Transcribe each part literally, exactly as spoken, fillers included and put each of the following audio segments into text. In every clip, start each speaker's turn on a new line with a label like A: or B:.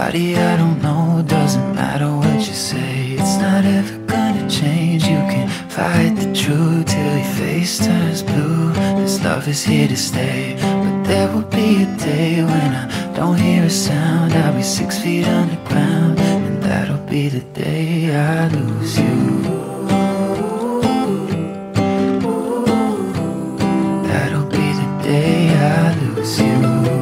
A: Body, I don't know, doesn't matter what you say. It's not ever gonna change. You can fight the truth till your face turns blue. This love is here to stay, but there will be a day when I don't hear a sound. I'll be six feet underground, and that'll be the day I lose you. That'll be the day I lose you.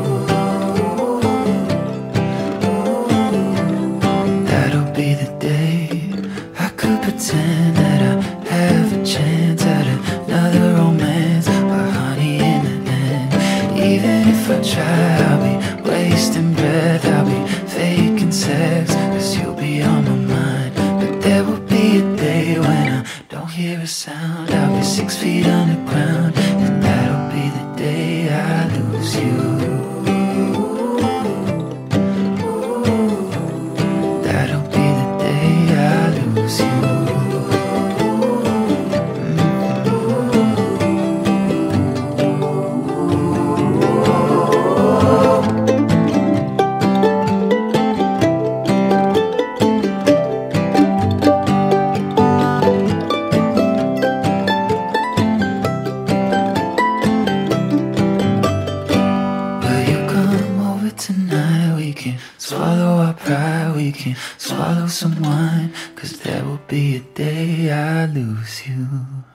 A: That'll be the day I could pretend that I have a chance at another romance, but honey, in the end, even if I try, I'll be wasting breath. I'll be faking sex, cause you'll be on my mind. But there will be a day when I don't hear a sound. I'll be six feet underground, and that'll be the day I lose you. That'll be the day I lose you. Tonight we can swallow our pride, we can swallow some wine, cause there will be a day I lose you.